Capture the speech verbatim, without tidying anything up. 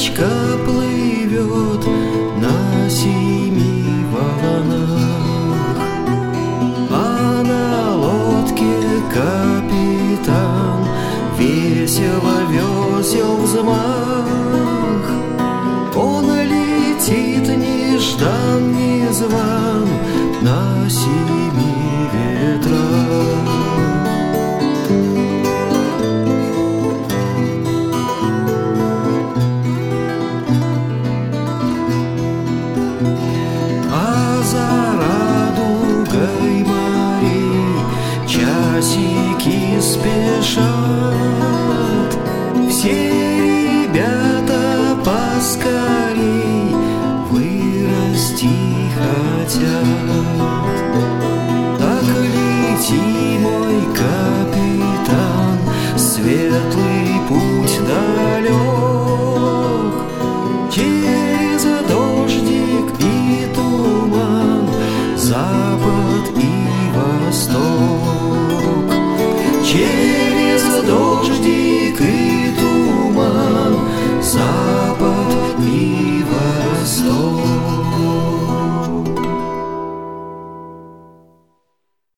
лодочка плывет на семи волнах, а на лодке капитан весело весел взмах. Он летит неждан, незван на семи ветрах. А за радугой морей часики спешат, все ребята поскорей вырасти хотят. Так лети, мой капитан, светлый